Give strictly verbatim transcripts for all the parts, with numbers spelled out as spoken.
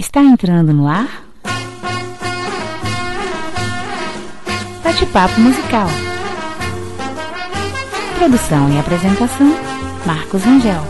Está entrando no ar Bate-Papo Musical. Produção e apresentação Marcos Angel.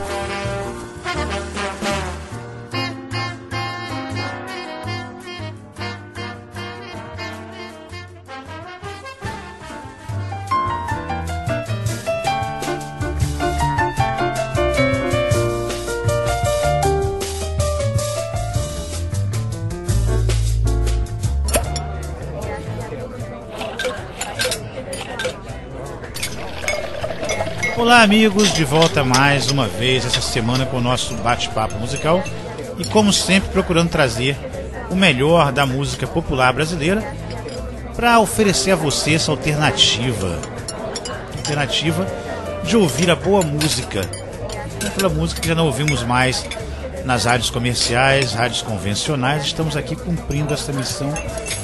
Olá amigos, de volta mais uma vez essa semana com o nosso bate-papo musical e como sempre procurando trazer o melhor da música popular brasileira para oferecer a você essa alternativa, alternativa de ouvir a boa música, aquela música que já não ouvimos mais nas rádios comerciais, rádios convencionais. Estamos aqui cumprindo essa missão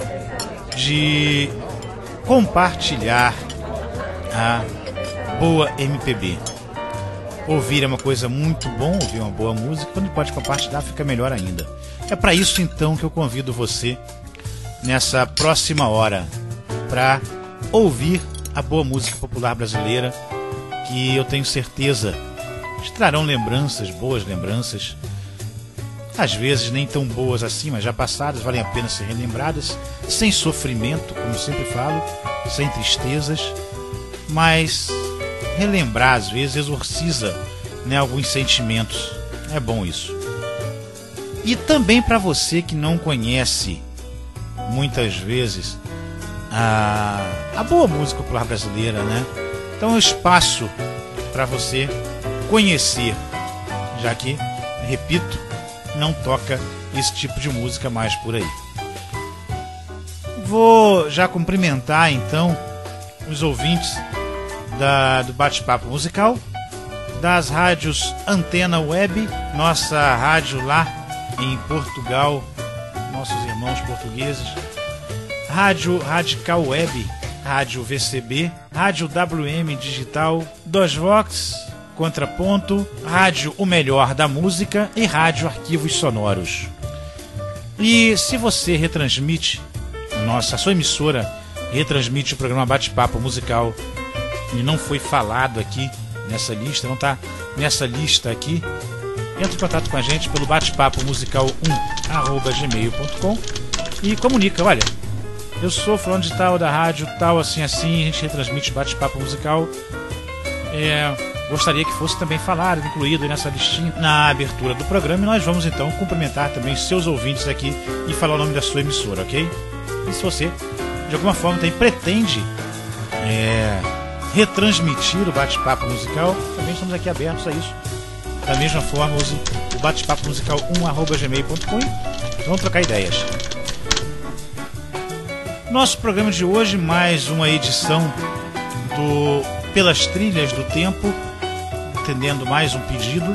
de compartilhar a boa M P B. Ouvir é uma coisa muito bom, ouvir uma boa música, quando pode compartilhar fica melhor ainda. É para isso então que eu convido você nessa próxima hora para ouvir a boa música popular brasileira, que eu tenho certeza te trarão lembranças, boas lembranças, às vezes nem tão boas assim, mas já passadas, valem a pena ser relembradas, sem sofrimento, como sempre falo, sem tristezas, mas relembrar às vezes exorciza, né, alguns sentimentos. É bom isso. E também para você que não conhece muitas vezes a, a boa música popular brasileira, né? Então é um espaço para você conhecer, já que, repito, não toca esse tipo de música mais por aí. Vou já cumprimentar então os ouvintes Da, do bate-papo musical, das rádios Antena Web, nossa rádio lá em Portugal, nossos irmãos portugueses, Rádio Radical Web, Rádio V C B, Rádio W M Digital, Dosvox, Contraponto, Rádio O Melhor da Música e Rádio Arquivos Sonoros. E se você retransmite, nossa, a sua emissora retransmite o programa Bate-Papo Musical e não foi falado aqui nessa lista, não está nessa lista aqui, entre em contato com a gente pelo bate-papo musical um arroba gmail ponto com e comunica: olha, eu sou fulano de tal da rádio tal, assim assim, a gente retransmite bate-papo musical, é, gostaria que fosse também falado, incluído nessa listinha na abertura do programa, e nós vamos então cumprimentar também seus ouvintes aqui e falar o nome da sua emissora, ok? E se você de alguma forma também pretende é, retransmitir o bate-papo musical, também estamos aqui abertos a isso. Da mesma forma, use o bate-papo musical um arroba gmail ponto com. Vamos trocar ideias. Nosso programa de hoje, mais uma edição do Pelas Trilhas do Tempo, atendendo mais um pedido.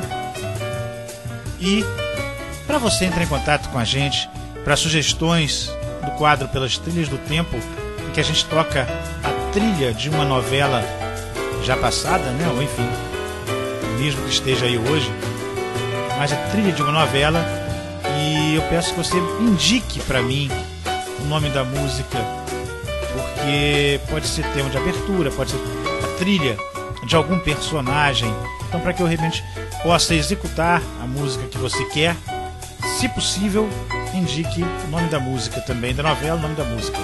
E para você entrar em contato com a gente, para sugestões do quadro Pelas Trilhas do Tempo, em que a gente toca a trilha de uma novela já passada, né? Ou enfim, mesmo que esteja aí hoje, mas a trilha de uma novela, e eu peço que você indique para mim o nome da música, porque pode ser tema de abertura, pode ser a trilha de algum personagem, então para que eu realmente possa executar a música que você quer, se possível, indique o nome da música também, da novela, o nome da música.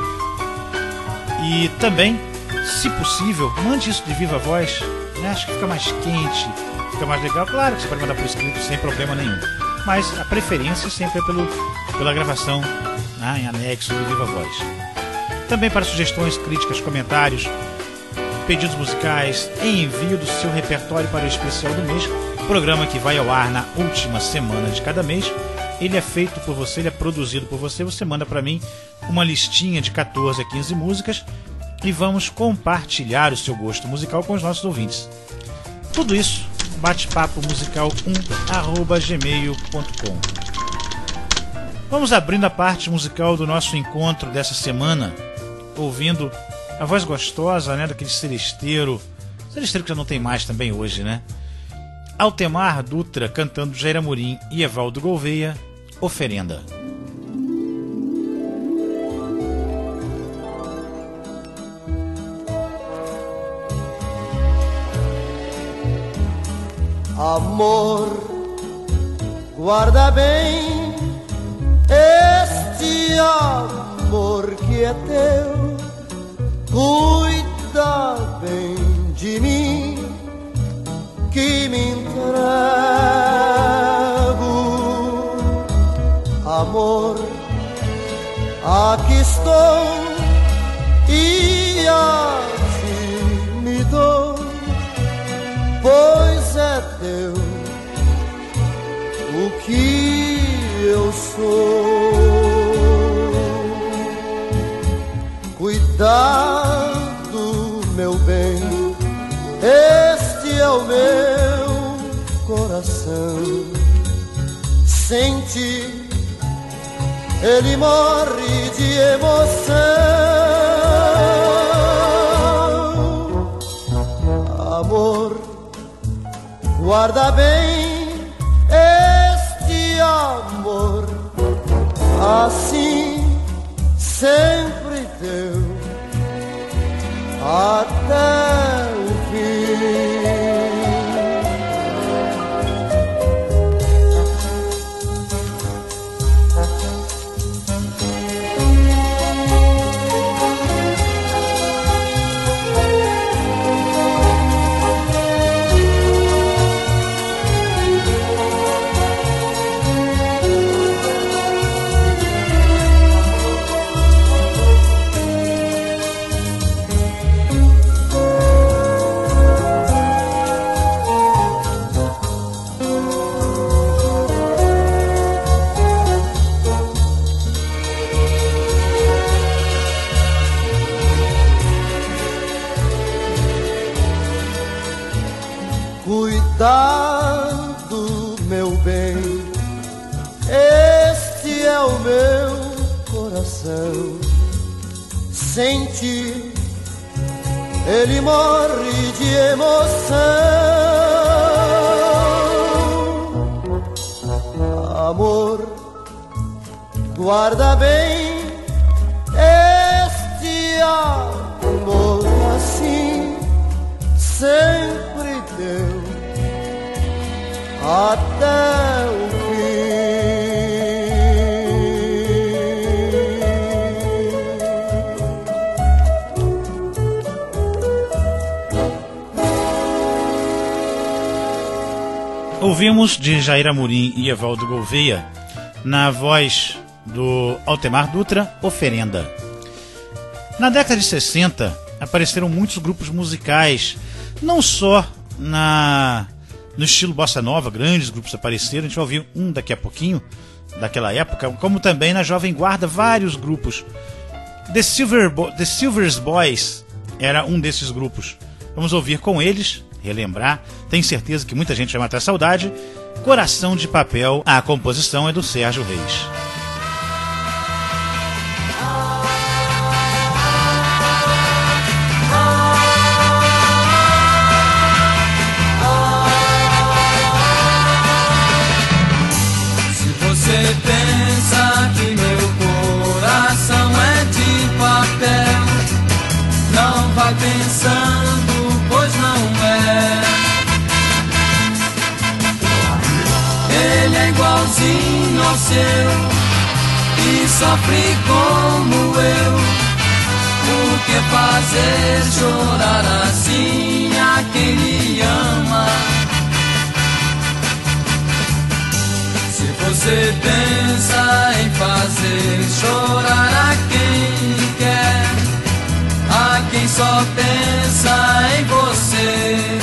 E também, se possível, mande isso de viva voz, né? Acho que fica mais quente, fica mais legal. Claro que você pode mandar por escrito sem problema nenhum, mas a preferência sempre é pelo, pela gravação, né, em anexo de viva voz. Também para sugestões, críticas, comentários, pedidos musicais, envio do seu repertório para o especial do mês, programa que vai ao ar na última semana de cada mês. Ele é feito por você, ele é produzido por você. Você manda para mim uma listinha de quatorze a quinze músicas e vamos compartilhar o seu gosto musical com os nossos ouvintes. Tudo isso, bate-papo musical um arroba gmail ponto com. Vamos abrindo a parte musical do nosso encontro dessa semana, ouvindo a voz gostosa, né, daquele celesteiro, celesteiro que já não tem mais também hoje, né? Altemar Dutra cantando Jair Amorim e Evaldo Gouveia, Oferenda. Amor, guarda bem este amor que é teu, cuida bem de mim, que me entrego. Amor, aqui estou e assim me dou, pois é teu o que eu sou. Cuidado, meu bem, este é o meu coração. Sem ti ele morre de emoção. Amor, guarda bem este amor, assim sempre teu até o fim. Cuidado, meu bem, este é o meu coração. Sem ti ele morre de emoção. Amor, guarda bem este amor, assim sempre teu até o Ouvimos de Jair Amorim e Evaldo Gouveia, na voz do Altemar Dutra, Oferenda. Na década de sessenta, apareceram muitos grupos musicais, não só na, no estilo bossa nova, grandes grupos apareceram, a gente vai ouvir um daqui a pouquinho, daquela época, como também na Jovem Guarda, vários grupos. The, Silver Bo- The Silvers Boys era um desses grupos. Vamos ouvir com eles, relembrar, tenho certeza que muita gente vai matar saudade, Coração de Papel. A composição é do Sérgio Reis. Se você pensa que meu coração é de papel, não vai pensando, pois não é. Ele é igualzinho ao seu e sofre como eu. Por que fazer chorar assim a quem lhe ama? Se você pensa em fazer chorar a quem quer, a quem só pensa em você,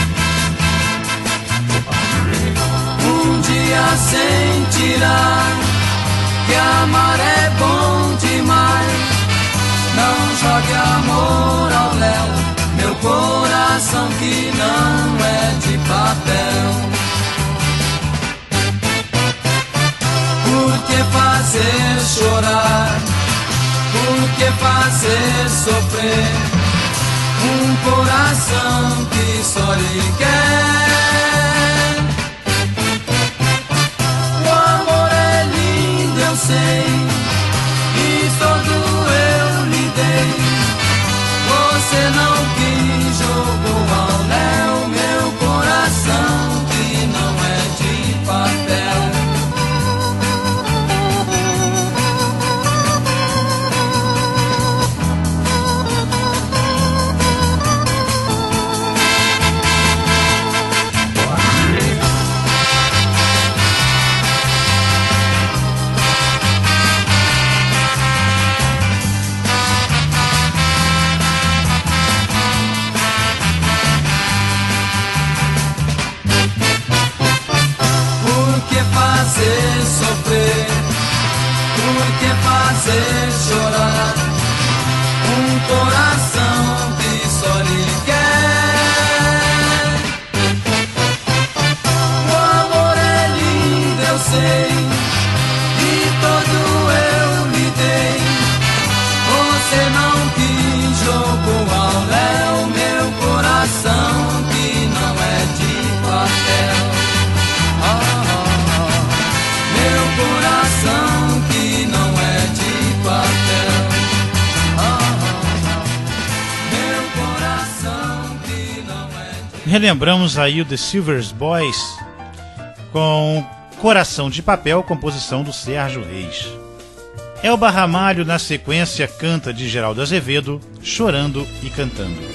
um dia sentirá que amar é bom demais. Não jogue amor ao léu, meu coração que não é de papel. Por que fazer chorar? Por que fazer sofrer um coração que só lhe quer? O amor é lindo, sei, e todo eu lhe dei. Você não quis, jogou ao léu meu coração, que não é de papel. Fazer sofrer, por que fazer chorar um coração que só lhe quer? O amor é lindo, eu sei, e todo eu lhe dei. Você não quis, jogou ao léu meu coração, que não é de papel. Coração que não é de papel. Oh, oh, oh. Meu coração que não é de... Relembramos aí o The Silver Boys com Coração de Papel, composição do Sérgio Reis. Elba Ramalho, na sequência, canta de Geraldo Azevedo, Chorando e Cantando.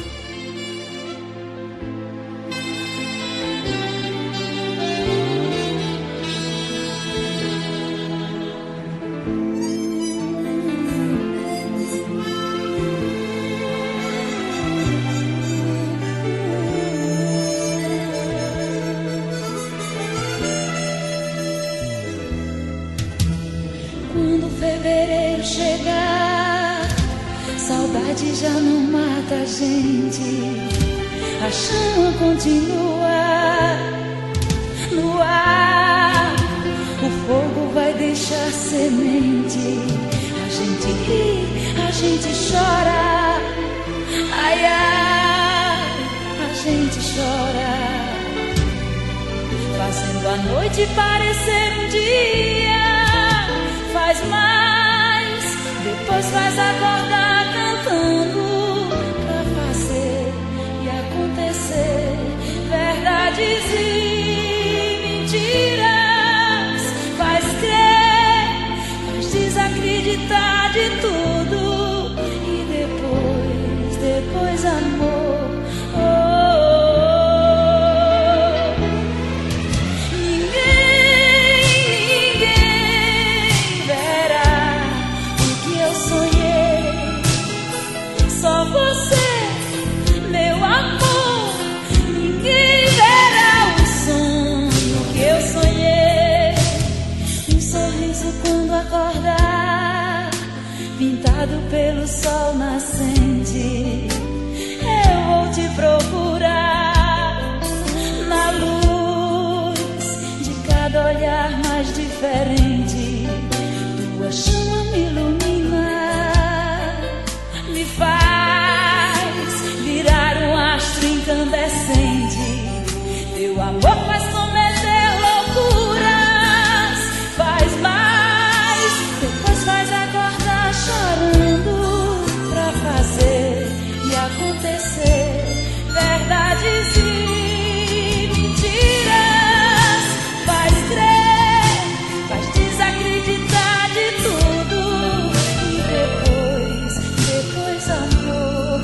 Fevereiro chegar, saudade já não mata a gente. A chama continua no ar, o fogo vai deixar semente. A gente ri, a gente chora, ai ai, a gente chora, fazendo a noite parecer um dia. Faz mais, depois faz acordar cantando, pra fazer e acontecer verdades e mentiras. Faz crer, faz desacreditar de tudo, e depois, depois amor. Oh. Só você, meu amor, ninguém verá o sonho que eu sonhei. Um sorriso quando acordar, pintado pelo sol nascente. Eu vou te procurar na luz de cada olhar mais diferente. Tua chama me ilumina, me faz virar um astro incandescente. Teu amor faz cometer loucuras, faz mais, depois faz acordar chorando, pra fazer e acontecer verdades e mentiras. Faz crer, faz desacreditar de tudo, e depois, depois amor.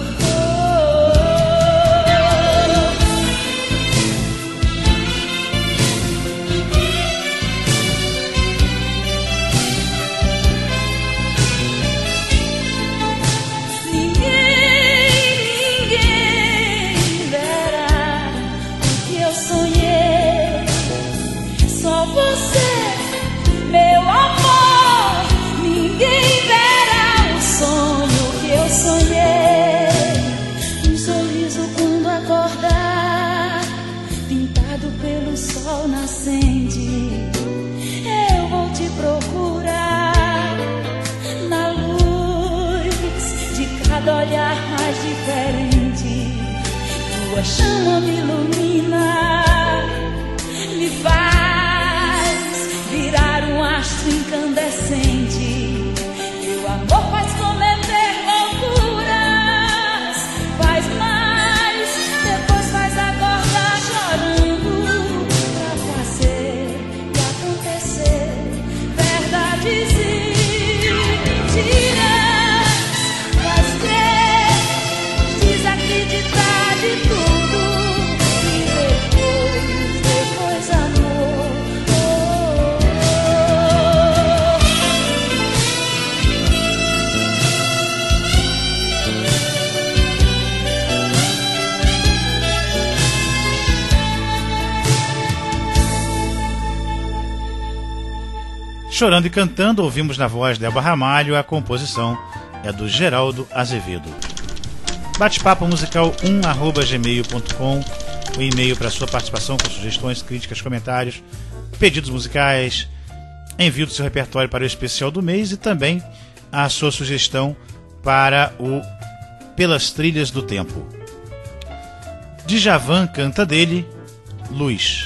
Olhar mais diferente, tua chama me ilumina, me faz virar um astro incandescente. sente. Meu amor faz cometer loucuras, faz mais, depois faz acordar chorando. Pra fazer e acontecer verdades e mentiras, faz crer, desacreditar de tudo. E depois, depois amor. Oh, Chorando e Cantando, ouvimos na voz de Elba Ramalho, a composição é do Geraldo Azevedo. Bate-papo musical um arroba gmail ponto com, o e-mail para sua participação com sugestões, críticas, comentários, pedidos musicais, envio do seu repertório para o especial do mês e também a sua sugestão para o Pelas Trilhas do Tempo. Djavan canta dele, Luz.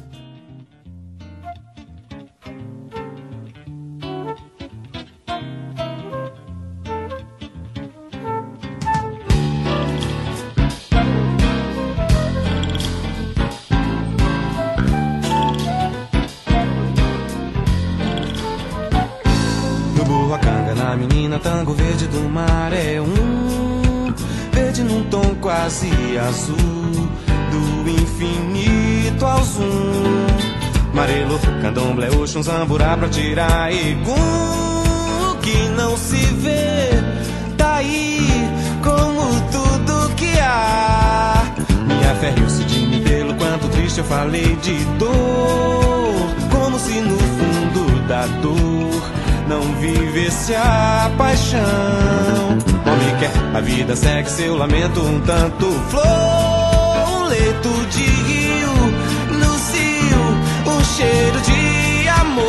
Menina, tango verde do mar é um verde num tom quase azul, do infinito ao zoom. Marelo, candomblé, oxum, zamburá pra tirar egum. O que não se vê tá aí como tudo que há. Minha fé riu-se de mim pelo quanto triste eu falei de dor, como se no fundo da dor não vivesse a paixão. Homem quer, a vida segue seu lamento um tanto flor, um leito de rio, no cio, um cheiro de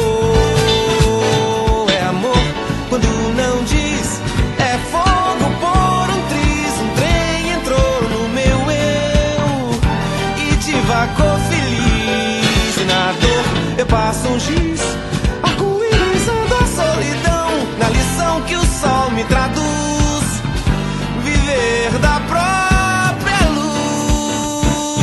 amor. É amor quando não diz, é fogo por um triz. Um trem entrou no meu eu e divagou feliz. E na dor eu passo um giz, na lição que o sol me traduz, viver da própria luz.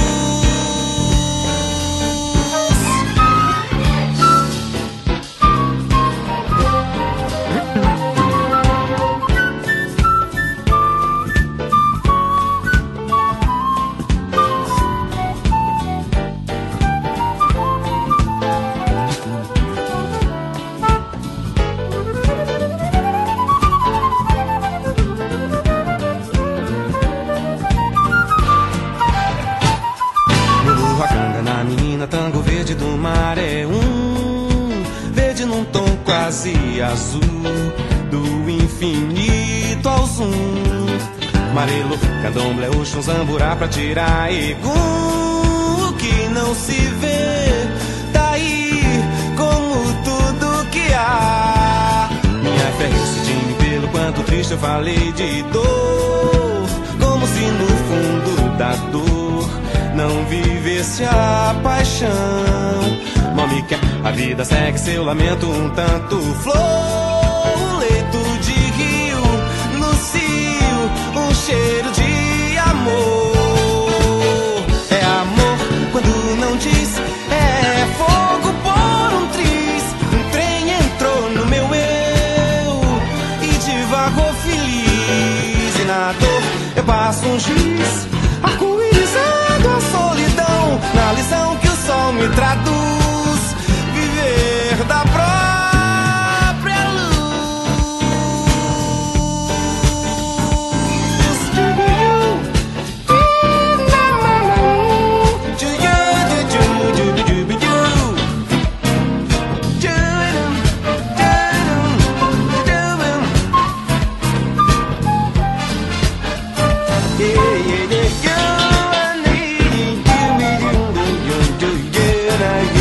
Tango verde do mar é um verde num tom quase azul, do infinito ao zoom. Marelo, candomblé, oxum, zamburá pra tirar egum. O que não se vê tá aí como tudo que há. Minha fé riu-se de mim pelo quanto triste eu falei de dor, como se no fundo da dor não vivesse a paixão. Mal me quer, a vida segue seu lamento um tanto flor, um leito de rio, no cio, um cheiro de amor. É amor quando não diz, é fogo por um triz. Um trem entrou no meu eu e divagou feliz. E na dor eu passo um giz, arco-írisado a solidão, na lição que o sol me traduz, viver da própria luz. Yeah, yeah, yeah, you and me, you, me, you, you, you, yeah.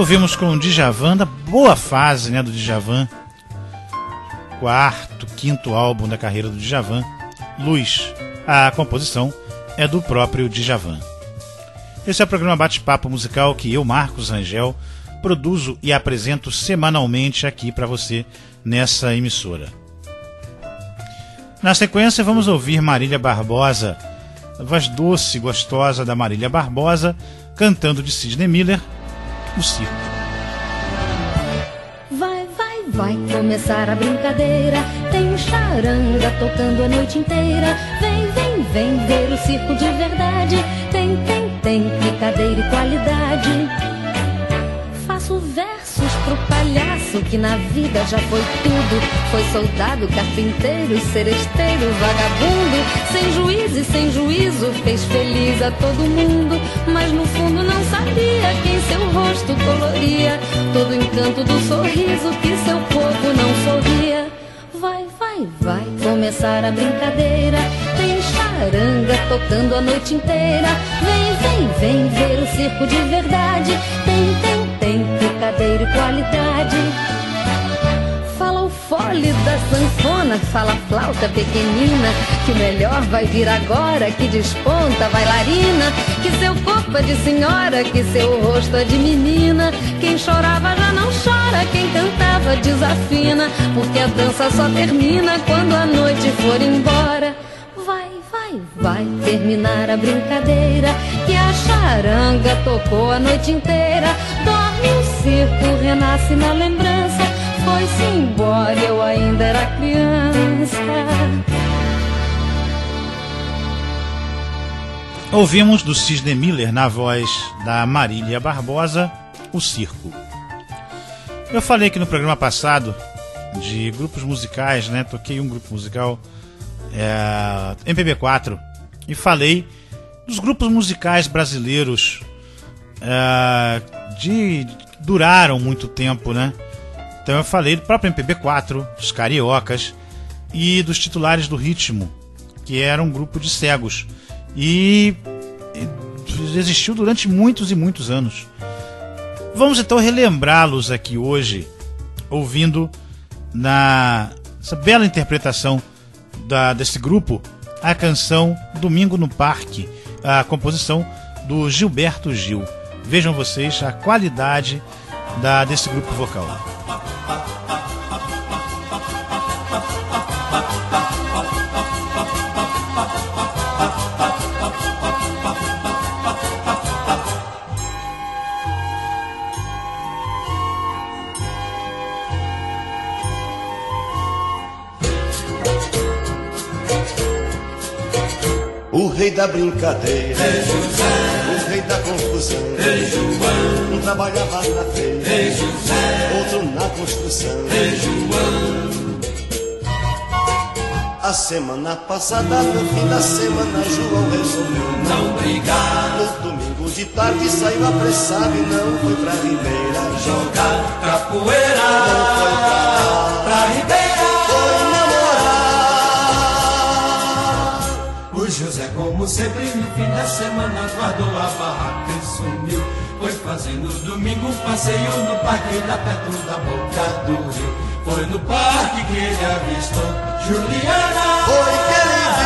ouvimos com o Djavan, da boa fase, né, do Djavan, quarto, quinto álbum da carreira do Djavan, Luz. A composição é do próprio Djavan. Esse é o programa Bate-Papo Musical que eu, Marcos Rangel, produzo e apresento semanalmente aqui para você nessa emissora. Na sequência vamos ouvir Marília Barbosa, a voz doce e gostosa da Marília Barbosa, cantando de Sidney Miller, O Circo. Vai, vai, vai começar a brincadeira. Tem charanga tocando a noite inteira. Vem, vem, vem ver o circo de verdade. Tem, tem, tem brincadeira e qualidade. Faço versos pro palhaço que na vida já foi tudo. Foi soldado, carpinteiro, seresteiro, vagabundo. Sem juízo e sem juízo fez feliz a todo mundo. Mas no fundo não sabia quem seu rosto coloria todo o encanto do sorriso que seu povo não sorria. Vai, vai, vai começar a brincadeira. Tem charanga tocando a noite inteira. Vem, vem, vem ver o circo de verdade. Tem, tem, tem brincadeira e qualidade. Fala o fole da sanfona, fala a flauta pequenina, que o melhor vai vir agora, que desponta a bailarina, que seu corpo é de senhora, que seu rosto é de menina. Quem chorava já não chora, quem cantava desafina, porque a dança só termina quando a noite for embora. Vai, vai, vai terminar a brincadeira, que a charanga tocou a noite inteira. Dorme o circo, renasce na lembrança. Foi-se embora, eu ainda era criança. Ouvimos do Sidney Miller, na voz da Marília Barbosa, O Circo. Eu falei aqui no programa passado de grupos musicais, né? Toquei um grupo musical, é, M P B quatro, e falei dos grupos musicais brasileiros é, de duraram muito tempo, né? Então eu falei do próprio M P B quatro, dos Cariocas e dos Titulares do Ritmo, que era um grupo de cegos e existiu durante muitos e muitos anos. Vamos então relembrá-los aqui hoje, ouvindo na essa bela interpretação da, desse grupo, a canção Domingo no Parque, a composição do Gilberto Gil. Vejam vocês a qualidade da, desse grupo vocal. O rei da brincadeira, Ei, José. O rei da confusão, Ei, João. um trabalhava na feira, Ei, José. outro na construção. Ei, João. A semana passada, no fim da semana, João resolveu Não brigar, no domingo de tarde saiu apressado e não foi pra Ribeira jogar capoeira. Não foi pra, pra Ribeira. foi namorar. O José, como sempre, no fim da semana guardou a barraca e sumiu. Foi fazendo domingo um passeio no parque lá perto da boca do rio. Foi no parque que ele avistou Juliana. Foi que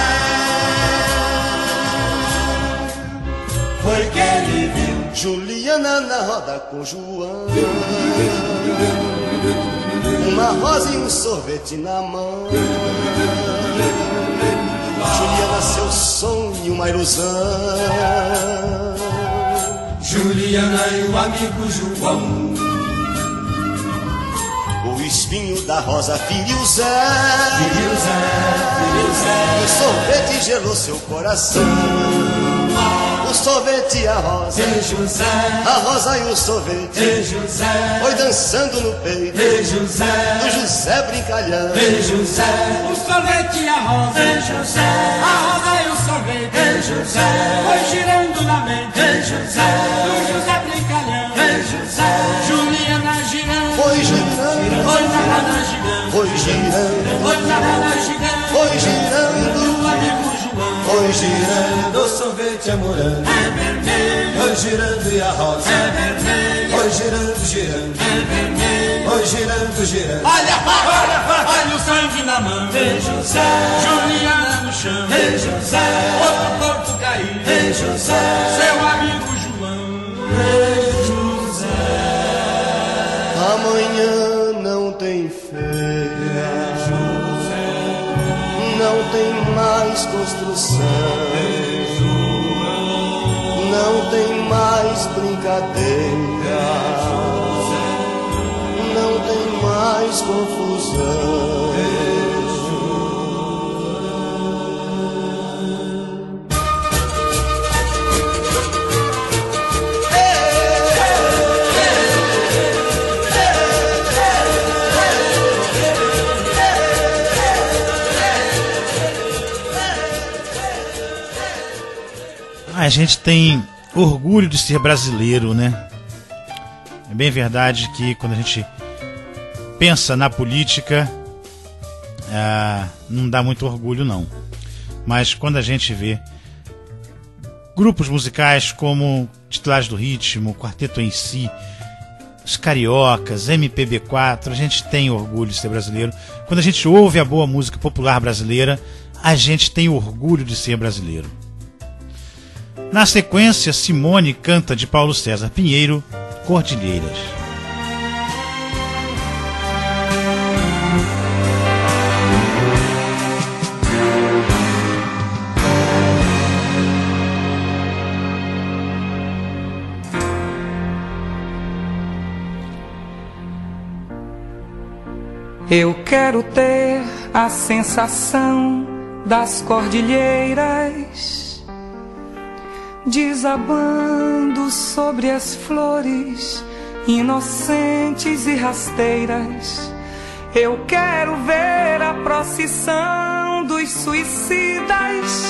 ele viu, Foi que ele viu Juliana na roda com João, uma rosa e um sorvete na mão. Juliana, seu sonho, uma ilusão. Juliana e o amigo João. O espinho da rosa feriu Zé, Filho Zé, filho Zé. e o sorvete gelou seu coração. O sorvete e a rosa, Ei, José. a rosa e o sorvete, Ei, José. foi dançando no peito Ei, José. do José brincalhão. Ei, José. O sorvete e a rosa. Ei, José. A rosa e o sorvete. Ei, José. Foi girando na mente. Ei, José. Do José brincalhão. Ei, José. Juliana girando. Foi girando, Foi na roda gigante. foi girando, Foi na roda gigante. foi girando, O amigo João. foi girando, O sorvete é morango. É vermelho. Foi girando e a rosa. É vermelho. Oi, girando, girando, é vermelho. oi, girando, girando. Olha a faca, olha a faca, olha o sangue na mão. Ei, José, Juliana no chão. ei, José, Outro corpo caído. ei, José, Seu amigo João. ei, José. Amanhã não tem feira, não tem mais construção, não tem mais brincadeira, não tem mais confusão. A gente tem orgulho de ser brasileiro, né? É bem verdade que quando a gente pensa na política, ah, não dá muito orgulho, não. Mas quando a gente vê grupos musicais como Titulares do Ritmo, Quarteto em Si, os Cariocas, M P B quatro, a gente tem orgulho de ser brasileiro. Quando a gente ouve a boa música popular brasileira, a gente tem orgulho de ser brasileiro. Na sequência, Simone canta de Paulo César Pinheiro, Cordilheiras. Eu quero ter a sensação das cordilheiras desabando sobre as flores inocentes e rasteiras. Eu quero ver a procissão dos suicidas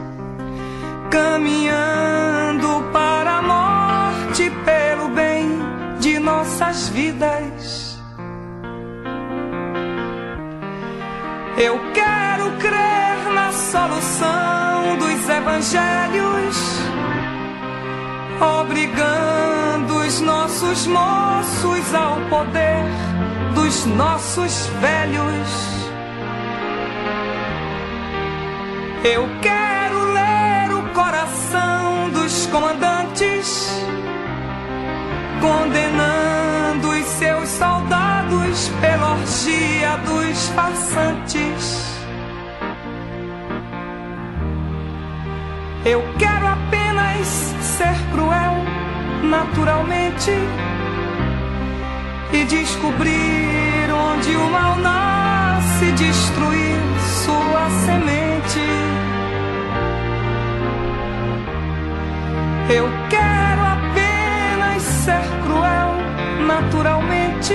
caminhando para a morte pelo bem de nossas vidas. Eu quero crer na solução dos evangelhos, obrigando os nossos moços ao poder dos nossos velhos. Eu quero ler o coração dos comandantes, condenando os seus soldados pela orgia dos farsantes. Eu quero apenas ser cruel naturalmente e descobrir onde o mal nasce, destruir sua semente. Eu quero apenas ser cruel naturalmente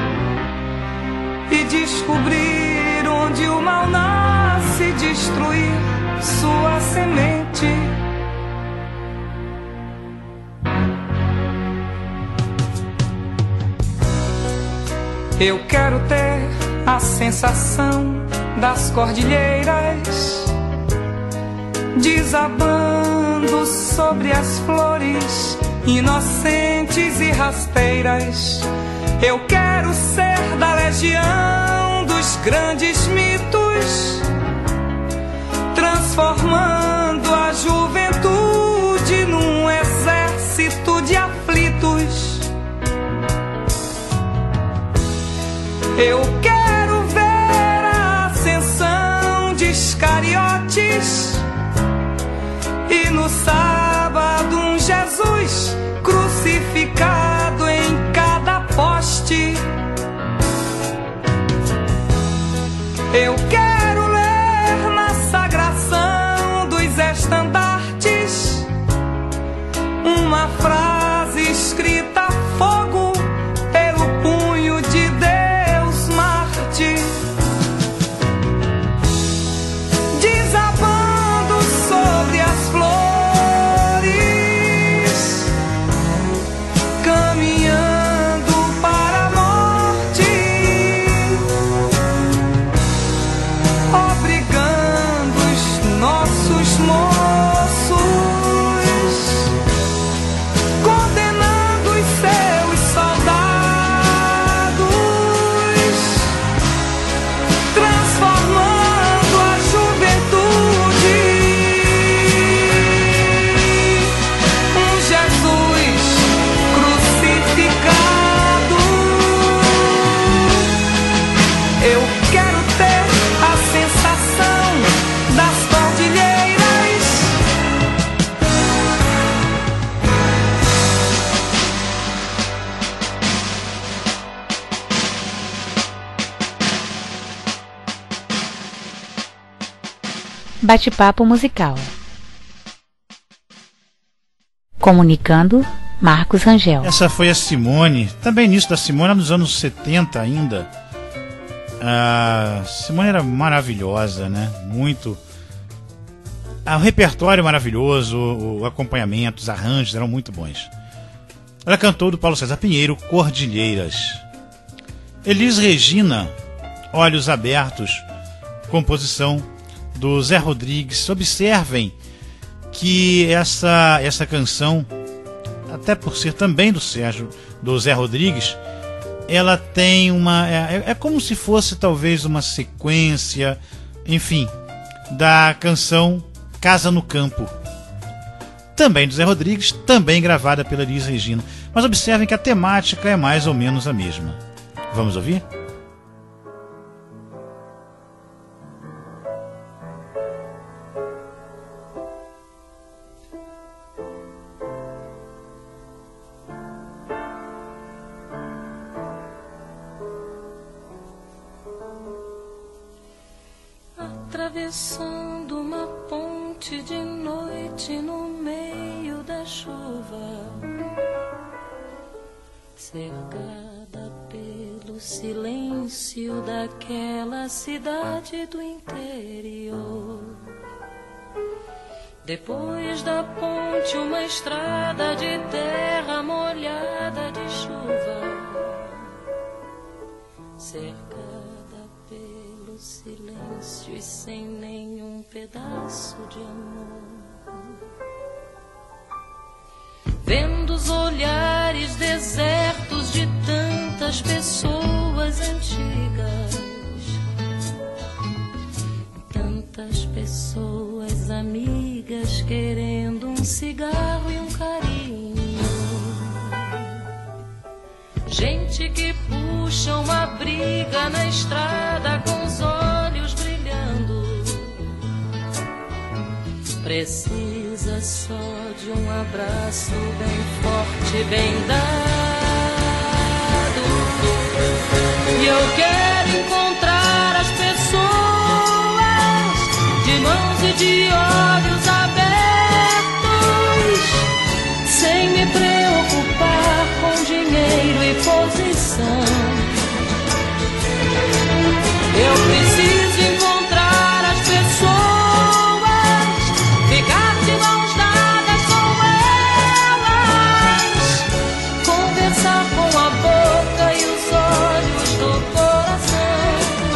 e descobrir onde o mal nasce, destruir sua semente. Eu quero ter a sensação das cordilheiras desabando sobre as flores inocentes e rasteiras. Eu quero ser da legião dos grandes mitos, transformando a juventude num exército de aflitos. Eu quero ver a ascensão de Iscariotes e no sábado um Jesus crucificado em cada poste. Eu quero ler na sagração dos estandartes uma frase escrita a fogo pelo punho de Deus Marte, desabando sobre as flores, caminhando para a morte Bate-papo musical. Comunicando, Marcos Rangel. Essa foi a Simone, também início da Simone, nos anos setenta ainda. A Simone era maravilhosa, né? Muito. O repertório maravilhoso, o acompanhamento, os arranjos eram muito bons. Ela cantou do Paulo César Pinheiro, Cordilheiras. Elis Regina, Olhos Abertos, composição do Zé Rodrigues. Observem que essa, essa canção, até por ser também do Sérgio, do Zé Rodrigues, ela tem uma... É, é como se fosse talvez uma sequência, enfim, da canção Casa no Campo, também do Zé Rodrigues, também gravada pela Elis Regina. Mas observem que a temática é mais ou menos a mesma. Vamos ouvir? Atravessando uma ponte de noite no meio da chuva, cercada pelo silêncio daquela cidade do interior. Depois da ponte, uma estrada de terra molhada de chuva, cercada pelo silêncio e sem nenhum pedaço de amor. Vendo os olhares desertos de tantas pessoas antigas, tantas pessoas amigas querendo um cigarro e um carinho. Gente que puxa uma briga na estrada com os olhos brilhando, precisa só de um abraço bem forte, bem dado. E eu quero encontrar as pessoas de mãos e de olhos abertos, sem me preocupar com dinheiro e posição. Eu preciso encontrar as pessoas, ficar de mãos dadas com elas, conversar com a boca e os olhos do coração.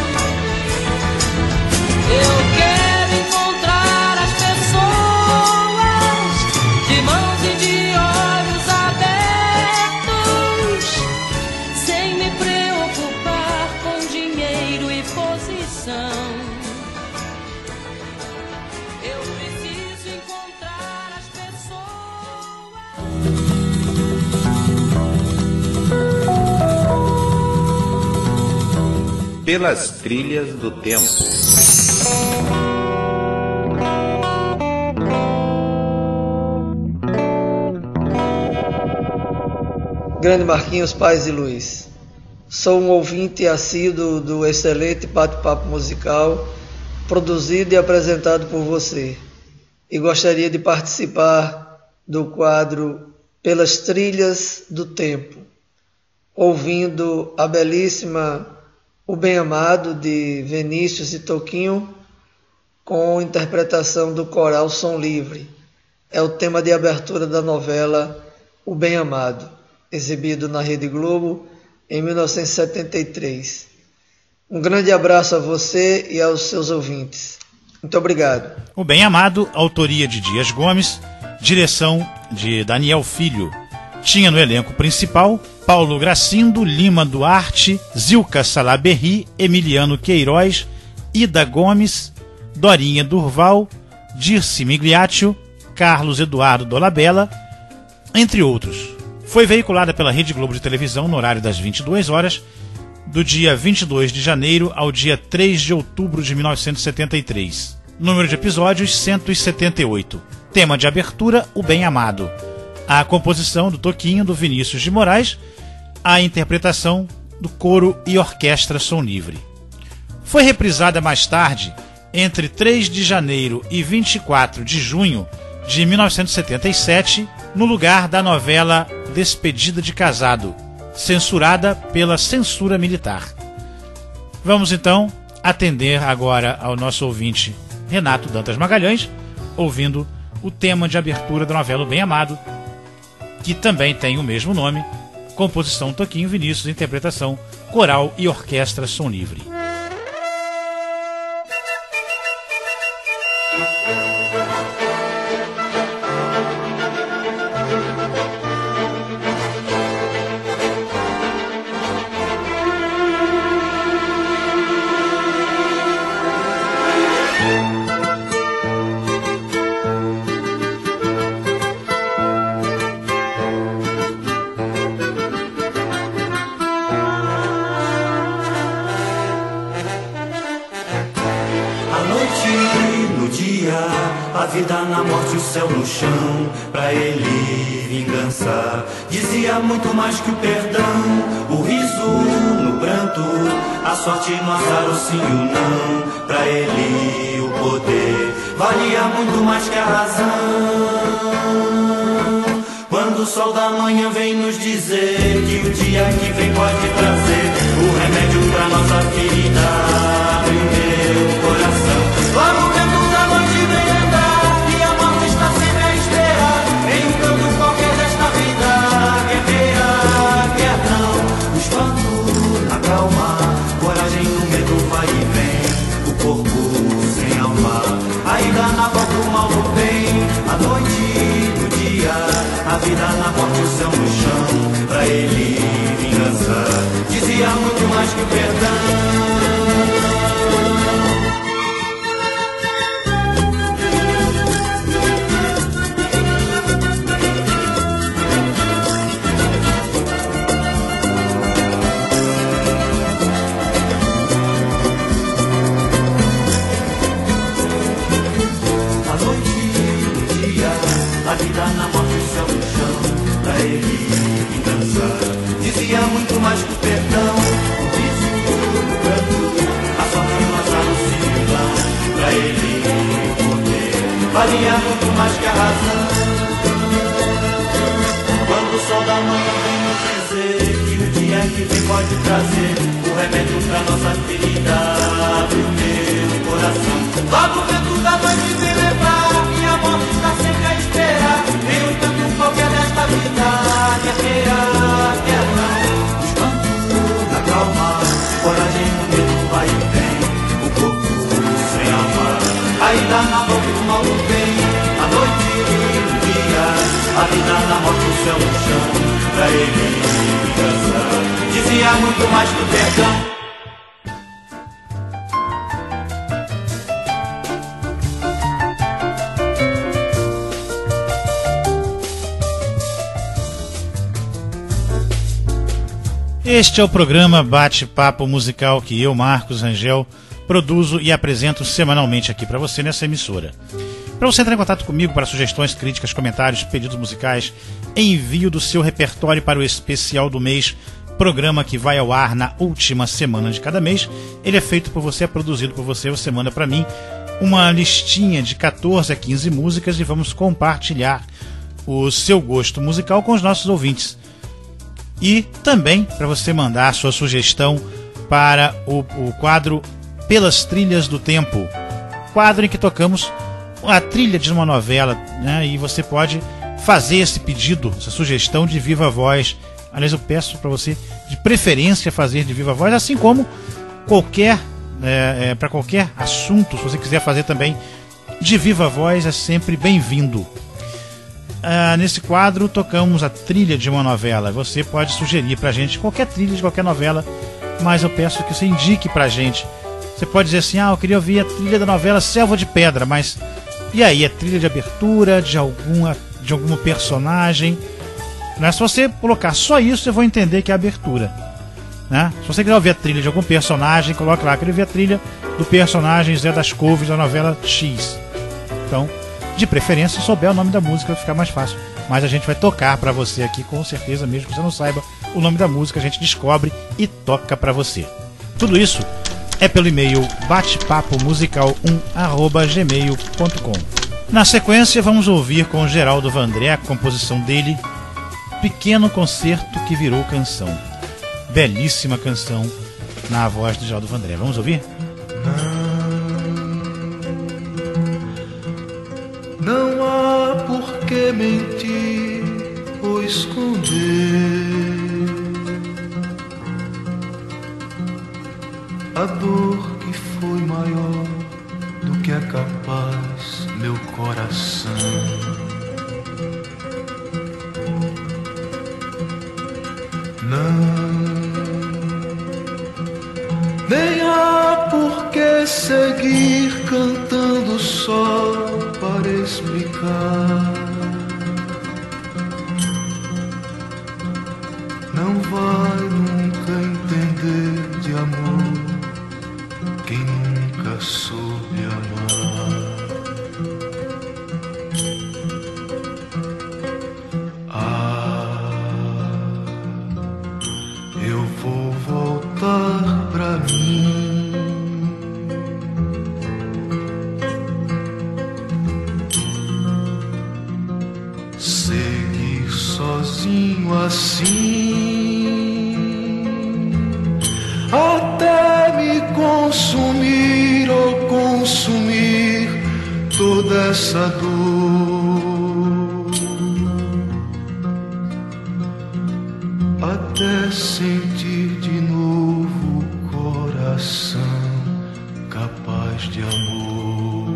Eu quero encontrar as pessoas de mãos e de olhos abertos, sem me preocupar com dinheiro e posição. Eu preciso encontrar as pessoas. Pelas trilhas do tempo. Grande Marquinhos, Paz e Luz. Sou um ouvinte assíduo do excelente bate-papo musical produzido e apresentado por você, e gostaria de participar do quadro Pelas Trilhas do Tempo, ouvindo a belíssima O Bem Amado, de Vinícius e Toquinho, com interpretação do coral Som Livre. É o tema de abertura da novela O Bem Amado, exibido na Rede Globo em mil novecentos e setenta e três. Um grande abraço a você e aos seus ouvintes. Muito obrigado. O Bem Amado, autoria de Dias Gomes, direção de Daniel Filho. Tinha no elenco principal Paulo Gracindo, Lima Duarte, Zilka Salaberry, Emiliano Queiroz, Ida Gomes, Dorinha Durval, Dirce Migliaccio, Carlos Eduardo Dolabella, entre outros. Foi veiculada pela Rede Globo de televisão no horário das vinte e duas horas, do dia vinte e dois de janeiro ao dia três de outubro de mil novecentos e setenta e três. Número de episódios cento e setenta e oito. Tema de abertura, O Bem Amado. A composição do Toquinho, do Vinícius de Moraes, a interpretação do coro e orquestra Som Livre. Foi reprisada mais tarde entre três de janeiro e vinte e quatro de junho de mil novecentos e setenta e sete, no lugar da novela Despedida de Casado, censurada pela censura militar. Vamos então atender agora ao nosso ouvinte Renato Dantas Magalhães, ouvindo o tema de abertura da novela O Bem Amado, que também tem o mesmo nome, composição Toquinho Vinícius, interpretação coral e orquestra Som Livre. No chão, pra ele vingança dizia muito mais que o perdão, o riso no pranto, a sorte no azar, o sim e o não. Pra ele o poder valia muito mais que a razão. Quando o sol da manhã vem nos dizer que o dia que vem pode trazer o remédio pra nossa ferida, abre o meu coração. Lá no vento da noite vem andar e a morte está sempre a esperar. Em um canto qualquer desta vida, guerreira, quer não. O espanto na calma, coragem no medo vai e vem. O corpo sem alma, ainda na volta o mal do bem. A noite no dia, a vida na morte, o céu no chão. Pra ele vingança dizia muito mais que o perdão. Dizia muito mais que o perdão, o riso, o canto, a sorte no azar, o similão. Pra ele o poder valia muito mais que a razão. Quando o sol da manhã vem nos dizer que o dia que vem pode trazer o remédio pra nossa ferida, abre o meu coração. Lá no vento da noite vem levar, minha morte está sempre a esperar. Em um canto qualquer desta vida, guerreira, quer não. O espanto na calma, coragem no medo vai e vem. O corpo sem alma, ainda na boca do mal do bem. A noite e o dia, a vida na morte, o céu no chão. Pra ele vingança dizia muito mais que o perdão. Este é o programa Bate-Papo Musical que eu, Marcos Rangel, produzo e apresento semanalmente aqui para você nessa emissora. Para você entrar em contato comigo para sugestões, críticas, comentários, pedidos musicais, envio do seu repertório para o especial do mês, programa que vai ao ar na última semana de cada mês. Ele é feito por você, é produzido por você, você manda para mim uma listinha de quatorze a quinze músicas e vamos compartilhar o seu gosto musical com os nossos ouvintes. E também para você mandar a sua sugestão para o, o quadro Pelas Trilhas do Tempo, quadro em que tocamos a trilha de uma novela, né? E você pode fazer esse pedido, essa sugestão de viva voz. Aliás, eu peço para você, de preferência, fazer de viva voz, assim como qualquer é, é, para qualquer assunto, se você quiser fazer também de viva voz, é sempre bem-vindo. Ah, nesse quadro tocamos a trilha de uma novela. Você pode sugerir pra gente qualquer trilha de qualquer novela, mas eu peço que você indique pra gente. Você pode dizer assim, ah, eu queria ouvir a trilha da novela Selva de Pedra, mas e aí, a trilha de abertura de alguma, de algum personagem, né? Se você colocar só isso, eu vou entender que é a abertura, né? Se você quiser ouvir a trilha de algum personagem, coloque lá, queria ouvir a trilha do personagem Zé das Couves da novela X. Então, de preferência, se souber o nome da música, vai ficar mais fácil. Mas a gente vai tocar pra você aqui, com certeza, mesmo que você não saiba o nome da música, a gente descobre e toca pra você. Tudo isso é pelo e-mail batepapo musical um arroba gmail ponto com. Na sequência, vamos ouvir com Geraldo Vandré a composição dele, Pequeno Concerto que Virou Canção. Belíssima canção na voz de Geraldo Vandré. Vamos ouvir? Não, não há por que mentir ou esconder a dor que foi maior do que é capaz meu coração. Não, nem há por que seguir cantando só para explicar. Não vai nunca entender de amor quem nunca soube amar. Ah, eu vou voltar pra mim. Seguir sozinho assim, até me consumir ou consumir toda essa dor, até sentir de novo o coração capaz de amor.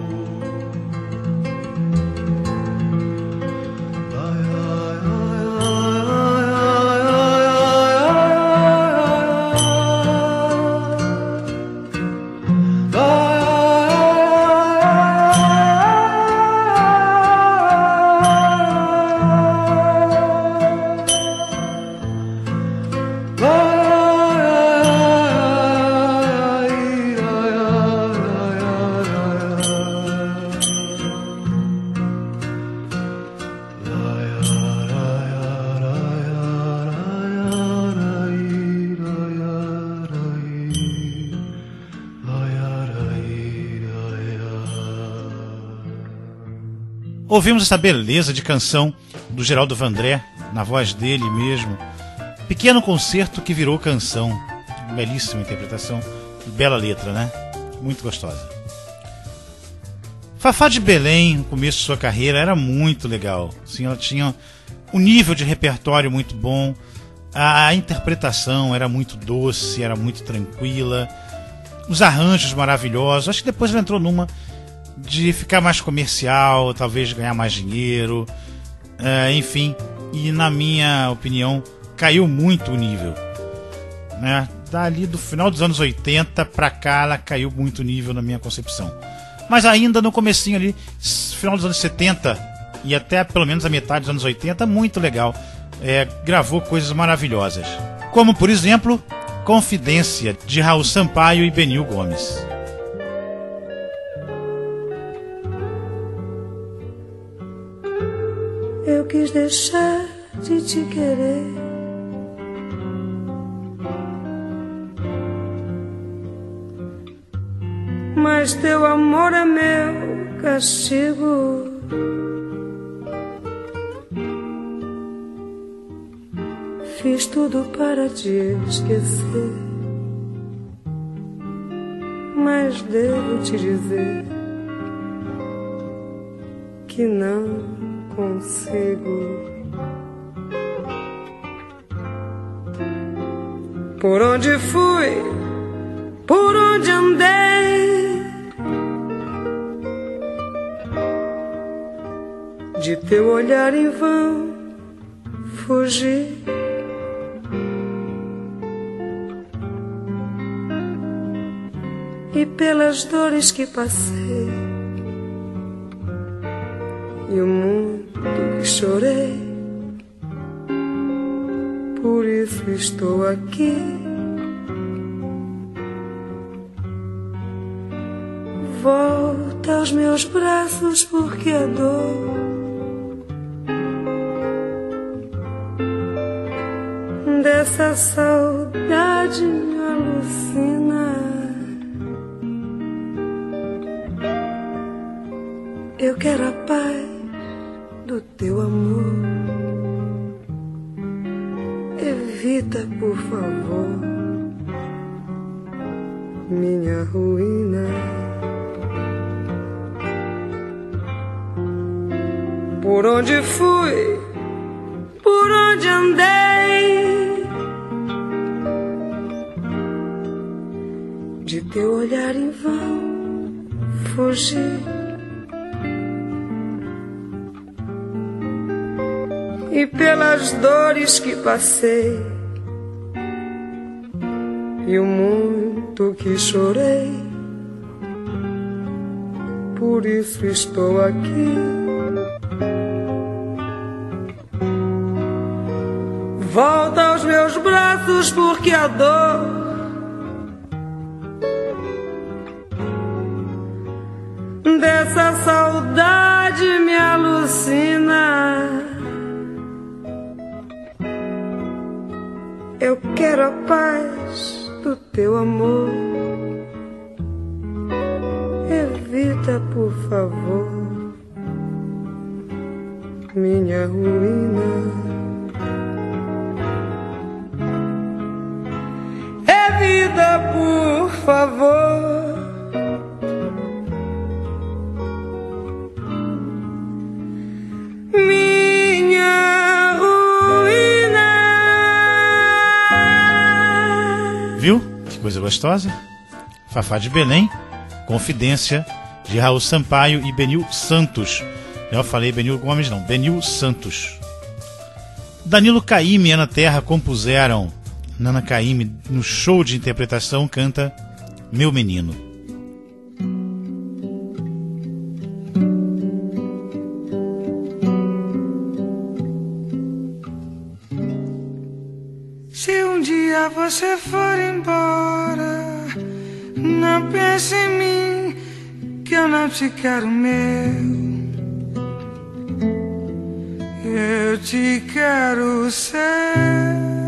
Ouvimos essa beleza de canção do Geraldo Vandré, na voz dele mesmo. Pequeno Concerto que Virou Canção. Belíssima interpretação e bela letra, né? Muito gostosa. Fafá de Belém, no começo de sua carreira, era muito legal. Assim, ela tinha um nível de repertório muito bom, a interpretação era muito doce, era muito tranquila, os arranjos maravilhosos. Acho que depois ela entrou numa de ficar mais comercial, talvez ganhar mais dinheiro, é, enfim, e na minha opinião caiu muito o nível, né? Dali do final dos anos oitenta pra cá ela caiu muito o nível na minha concepção, mas ainda no comecinho ali, final dos anos setenta e até pelo menos a metade dos anos oitenta, muito legal, é, gravou coisas maravilhosas, como por exemplo Confidência, de Raul Sampaio e Benil Gomes. Eu quis deixar de te querer, mas teu amor é meu castigo. Fiz tudo para te esquecer, mas devo te dizer que não consigo. Por onde fui, por onde andei, de teu olhar em vão fugi. E pelas dores que passei e o mundo que chorei, por isso estou aqui. Volta aos meus braços, porque a dor dessa saudade me alucina. Eu quero a paz do teu amor. Evita, por favor, minha ruína. Por onde fui, por onde andei, de teu olhar em vão fugi. E pelas dores que passei e o muito que chorei, por isso estou aqui. Volta aos meus braços, porque a dor dessa saudade me alucina. Eu quero a paz do teu amor. Evita, por favor, minha ruína. Evita, por favor, minha ruína. Viu? Que coisa gostosa. Fafá de Belém, Confidência, de Raul Sampaio e Benil Santos. Eu falei Benil Gomes, não, Benil Santos. Danilo Caymmi e Ana Terra compuseram. Nana Caymmi, no show de interpretação, canta Meu Menino. Se um dia você for embora, não pense em mim, que eu não te quero meu. Eu te quero ser.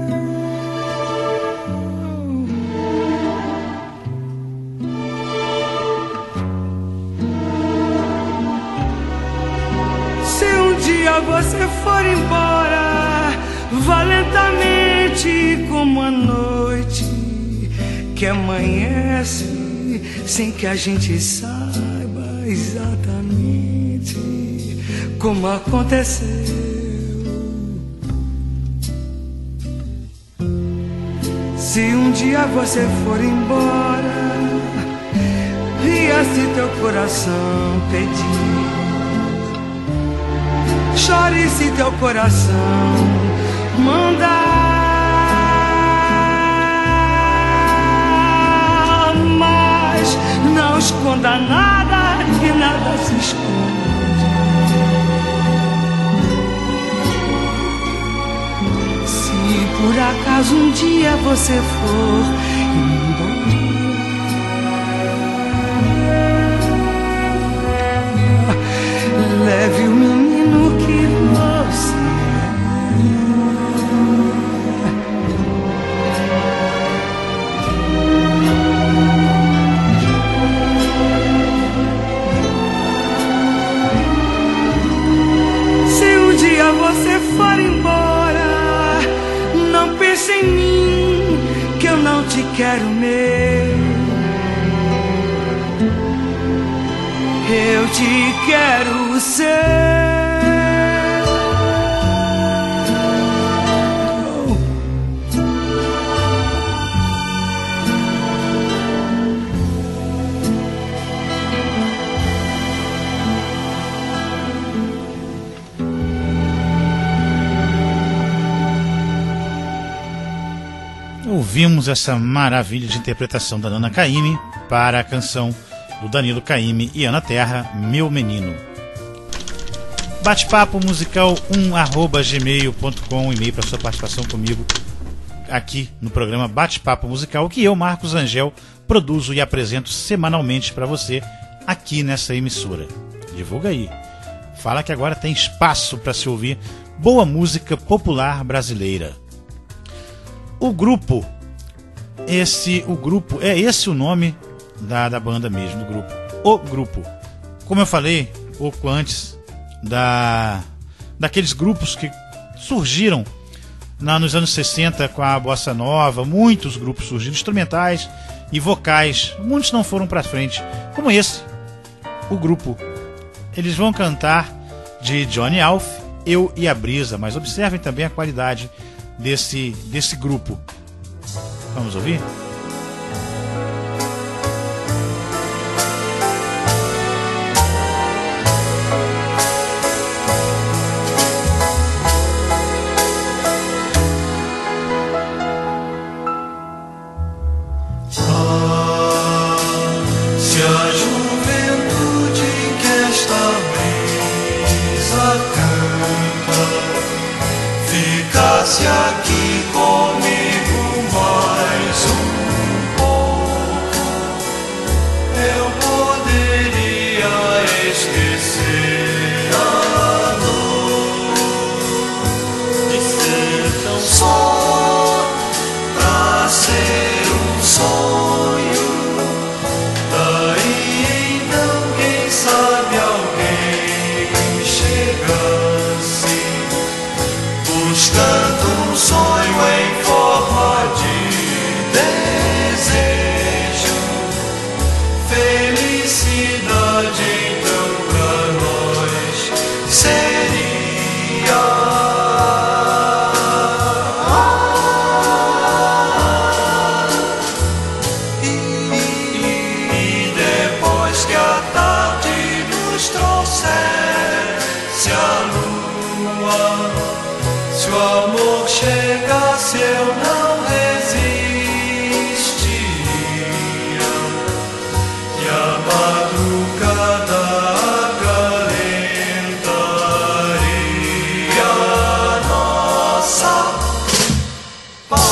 Você for embora, vá lentamente como a noite que amanhece sem que a gente saiba exatamente como aconteceu. Se um dia você for embora e assim teu coração pedir, chore se teu coração mandar, mas não esconda nada e nada se esconde. Se por acaso um dia você for embora, leve o menino que você é. Se um dia você for embora, não pense em mim, que eu não te quero mesmo. Eu te quero ser. Ouvimos essa maravilha de interpretação da Nana Caymmi para a canção do Danilo Caymmi e Ana Terra, Meu Menino. Bate-papo musical um arroba gmail ponto com, e-mail para sua participação comigo aqui no programa Bate-papo musical, que eu, Marcos Angel, produzo e apresento semanalmente para você aqui nessa emissora. Divulga aí. Fala que agora tem espaço para se ouvir boa música popular brasileira. O grupo, esse, o grupo, é esse o nome da, da banda mesmo, do grupo. O Grupo. Como eu falei, pouco antes da, daqueles grupos que surgiram na, nos anos sessenta com a Bossa Nova. Muitos grupos surgiram, instrumentais e vocais. Muitos não foram para frente, como esse, o grupo. Eles vão cantar de Johnny Alf, Eu e a Brisa, mas observem também a qualidade desse, desse grupo. Vamos ouvir? Ficasse aqui comigo mais um pouco, eu poderia esquecer a dor de ser tão só pra ser um sonho. Daí então, quem sabe alguém chegasse buscando um sonho em forma de desejo, felicidade então pra nós seria. E depois que a tarde nos trouxesse a lua, se o amor chegasse eu não resistiria, e a madrugada acalentaria a nossa paz.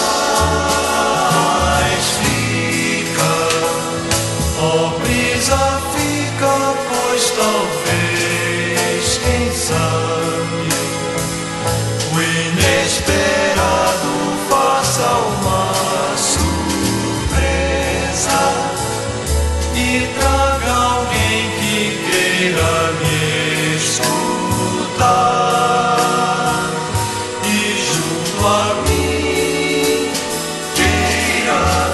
Fica, ó brisa, fica, pois talvez, quem sabe, o inesperado faça uma surpresa e traga alguém que queira me escutar e junto a mim queira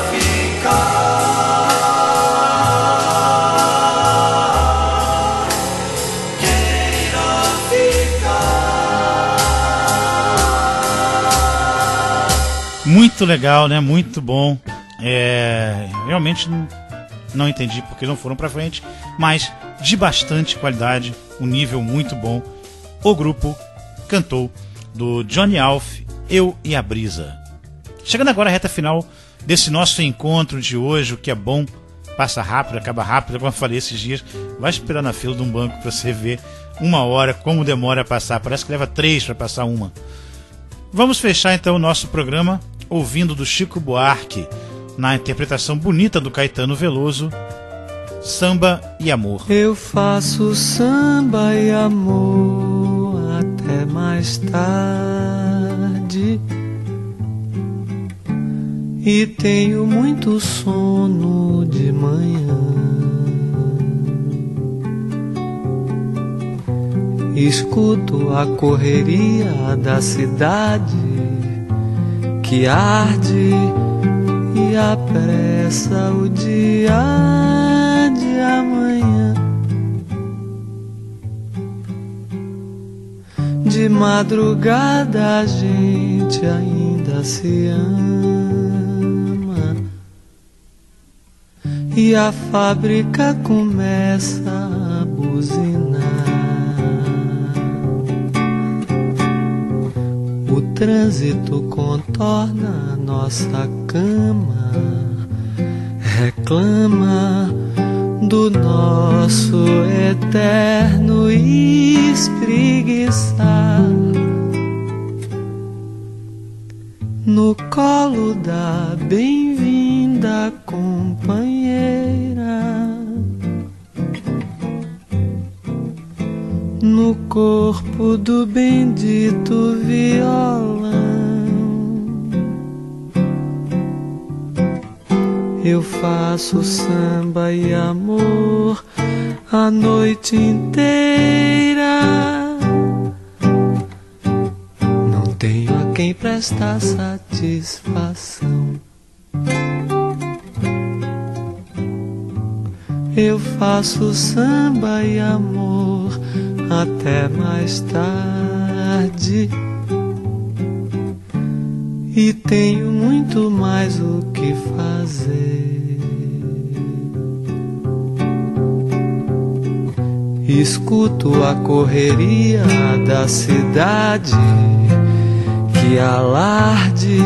ficar, queira ficar. Muito legal, né? Muito bom. É, realmente não entendi porque não foram pra frente, mas de bastante qualidade, um nível muito bom. O grupo cantou do Johnny Alf, Eu e a Brisa. Chegando agora à reta final desse nosso encontro de hoje, o que é bom passa rápido, acaba rápido, como eu falei esses dias. Vai esperar na fila de um banco pra você ver uma hora, como demora a passar. Parece que leva três para passar uma. Vamos fechar então o nosso programa ouvindo do Chico Buarque, na interpretação bonita do Caetano Veloso, Samba e Amor. Eu faço samba e amor até mais tarde, e tenho muito sono de manhã. Escuto a correria da cidade que arde e apressa o dia de amanhã. De madrugada a gente ainda se ama, e a fábrica começa a buzinar. O trânsito contorna nossa cama, reclama do nosso eterno espreguiçar. No colo da bem-vinda companheira, no corpo do bendito violão, eu faço samba e amor a noite inteira. Não tenho a quem prestar satisfação. Eu faço samba e amor até mais tarde. E tenho muito mais o que fazer. Escuto a correria da cidade, que alarde.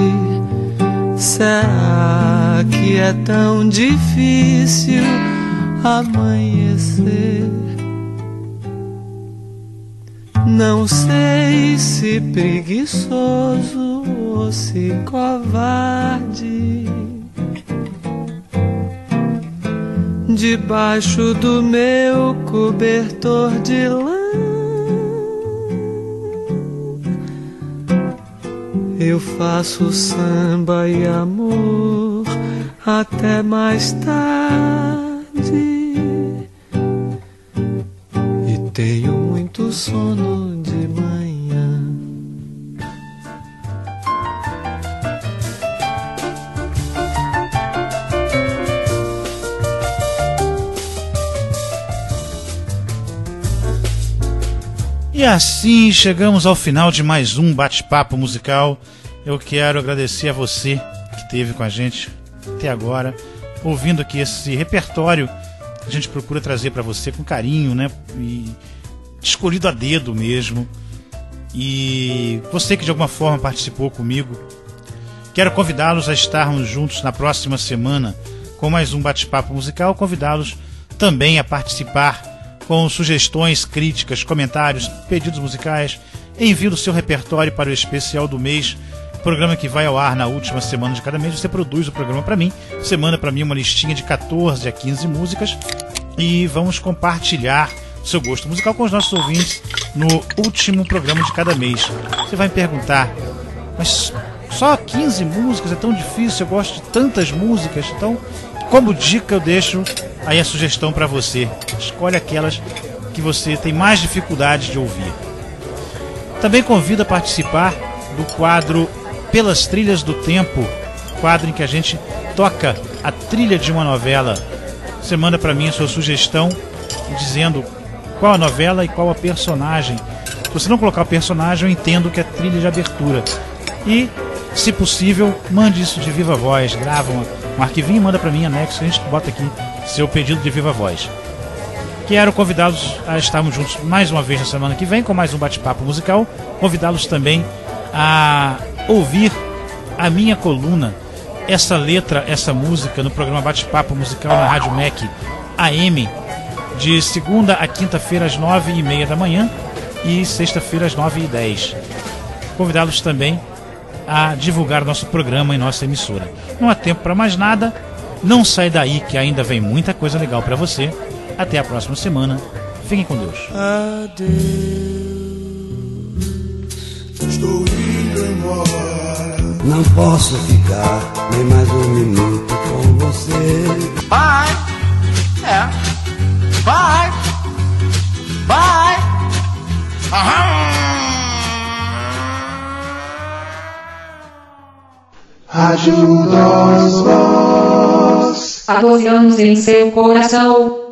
Será que é tão difícil amanhecer? Não sei se preguiçoso ou se covarde. Debaixo do meu cobertor de lã, eu faço samba e amor até mais tarde. E tenho muito sono de manhã. E assim chegamos ao final de mais um bate-papo musical. Eu quero agradecer a você que esteve com a gente até agora, ouvindo aqui esse repertório que a gente procura trazer para você com carinho, né? E escolhido a dedo mesmo. E você que de alguma forma participou comigo, quero convidá-los a estarmos juntos na próxima semana com mais um bate-papo musical. Convidá-los também a participar com sugestões, críticas, comentários, pedidos musicais. Envie o seu repertório para o especial do mês, programa que vai ao ar na última semana de cada mês. Você produz o programa para mim, você manda para mim uma listinha de catorze a quinze músicas e vamos compartilhar o seu gosto musical com os nossos ouvintes no último programa de cada mês. Você vai me perguntar, mas só quinze músicas é tão difícil, eu gosto de tantas músicas. Então, como dica, eu deixo aí a sugestão para você. Escolhe aquelas que você tem mais dificuldade de ouvir. Também convido a participar do quadro Pelas Trilhas do Tempo, quadro em que a gente toca a trilha de uma novela. Você manda para mim a sua sugestão dizendo qual a novela e qual a personagem. Se você não colocar o personagem, eu entendo que é trilha de abertura. E, se possível, mande isso de viva voz. Grava um, um arquivinho e manda para mim, anexo, a gente bota aqui seu pedido de viva voz. Quero convidá-los a estarmos juntos mais uma vez na semana que vem com mais um bate-papo musical. Convidá-los também a ouvir a minha coluna, essa letra, essa música, no programa Bate-Papo Musical na Rádio M E C A M, de segunda a quinta-feira às nove e meia da manhã e sexta-feira às nove e dez. Convidá-los também a divulgar nosso programa em nossa emissora. Não há tempo para mais nada, não sai daí que ainda vem muita coisa legal para você. Até a próxima semana, fiquem com Deus. Adeus, estou indo embora. Não posso ficar nem mais um minuto com você. Bye, é, bye, bye. Aham. Rádio Nós Voz. Há doze anos em seu coração.